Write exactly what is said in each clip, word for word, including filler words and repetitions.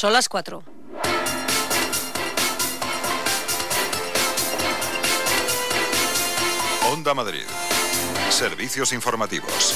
Son las cuatro. Onda Madrid. Servicios informativos.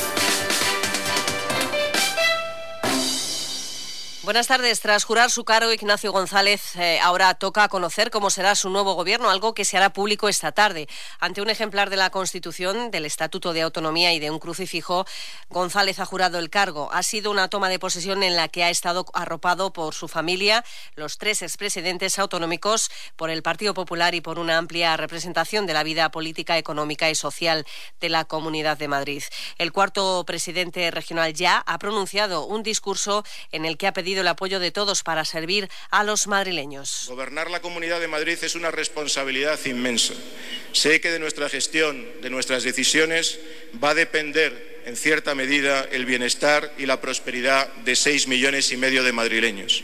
Buenas tardes. Tras jurar su cargo, Ignacio González eh, ahora toca conocer cómo será su nuevo gobierno, algo que se hará público esta tarde. Ante un ejemplar de la Constitución, del Estatuto de Autonomía y de un crucifijo, González ha jurado el cargo. Ha sido una toma de posesión en la que ha estado arropado por su familia, los tres expresidentes autonómicos, por el Partido Popular y por una amplia representación de la vida política, económica y social de la Comunidad de Madrid. El cuarto presidente regional ya ha pronunciado un discurso en el que ha pedido el apoyo de todos para servir a los madrileños. Gobernar la Comunidad de Madrid es una responsabilidad inmensa. Sé que de nuestra gestión, de nuestras decisiones, va a depender, en cierta medida, el bienestar y la prosperidad de seis millones y medio de madrileños.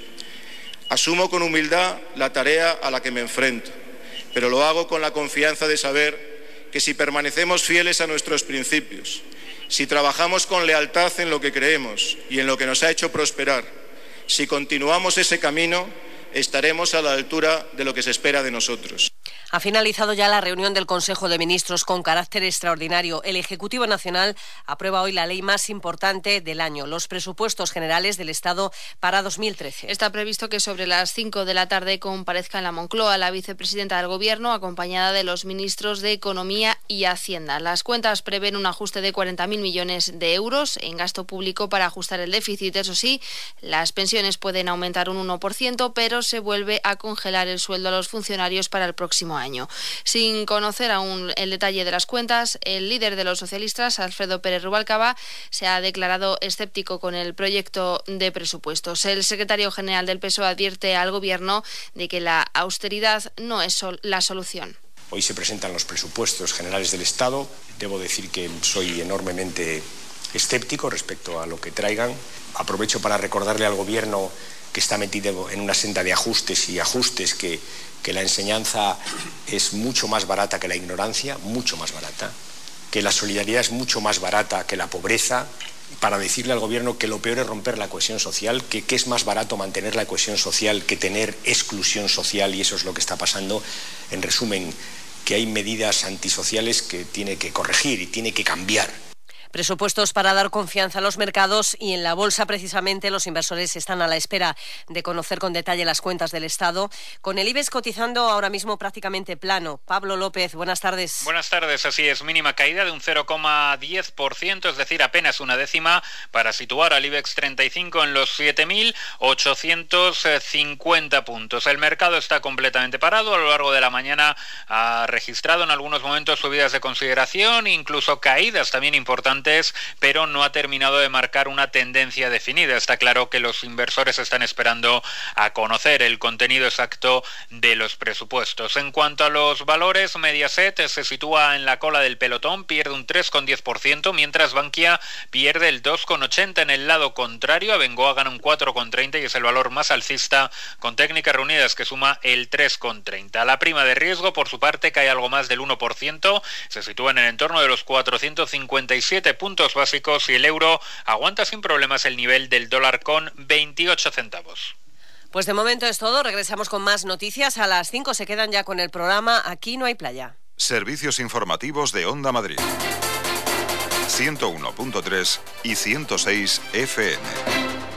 Asumo con humildad la tarea a la que me enfrento, pero lo hago con la confianza de saber que si permanecemos fieles a nuestros principios, si trabajamos con lealtad en lo que creemos y en lo que nos ha hecho prosperar, si continuamos ese camino, estaremos a la altura de lo que se espera de nosotros. Ha finalizado ya la reunión del Consejo de Ministros con carácter extraordinario. El Ejecutivo Nacional aprueba hoy la ley más importante del año, los presupuestos generales del Estado para dos mil trece. Está previsto que sobre las cinco de la tarde comparezca en la Moncloa la vicepresidenta del Gobierno, acompañada de los ministros de Economía y Hacienda. Las cuentas prevén un ajuste de cuarenta mil millones de euros en gasto público para ajustar el déficit. Eso sí, las pensiones pueden aumentar un uno por ciento, pero se vuelve a congelar el sueldo a los funcionarios para el próximo año. Sin conocer aún el detalle de las cuentas, el líder de los socialistas, Alfredo Pérez Rubalcaba, se ha declarado escéptico con el proyecto de presupuestos. El secretario general del P S O E advierte al Gobierno de que la austeridad no es sol- la solución. Hoy se presentan los presupuestos generales del Estado. Debo decir que soy enormemente escéptico respecto a lo que traigan. Aprovecho para recordarle al Gobierno que está metido en una senda de ajustes y ajustes, que, que la enseñanza es mucho más barata que la ignorancia, mucho más barata, que la solidaridad es mucho más barata que la pobreza, para decirle al Gobierno que lo peor es romper la cohesión social, que, que es más barato mantener la cohesión social que tener exclusión social, y eso es lo que está pasando. En resumen, que hay medidas antisociales que tiene que corregir y tiene que cambiar. Presupuestos para dar confianza a los mercados, y en la bolsa precisamente los inversores están a la espera de conocer con detalle las cuentas del Estado, con el IBEX cotizando ahora mismo prácticamente plano. Pablo López, buenas tardes. Buenas tardes, así es, mínima caída de un cero coma diez por ciento, es decir, apenas una décima, para situar al IBEX treinta y cinco en los siete mil ochocientos cincuenta puntos. El mercado está completamente parado. A lo largo de la mañana ha registrado en algunos momentos subidas de consideración, incluso caídas también importantes, pero no ha terminado de marcar una tendencia definida. Está claro que los inversores están esperando a conocer el contenido exacto de los presupuestos. En cuanto a los valores, Mediaset se sitúa en la cola del pelotón, pierde un tres coma diez por ciento, mientras Bankia pierde el dos coma ochenta por ciento. En el lado contrario, Abengoa gana un cuatro coma treinta y es el valor más alcista, con técnicas reunidas que suma el tres coma treinta. La prima de riesgo, por su parte, cae algo más del uno por ciento, se sitúa en el entorno de los cuatrocientos cincuenta y siete puntos básicos, y el euro aguanta sin problemas el nivel del dólar con veintiocho centavos. Pues de momento es todo. Regresamos con más noticias. A las cinco se quedan ya con el programa Aquí no hay playa. Servicios informativos de Onda Madrid. ciento uno punto tres y ciento seis F M.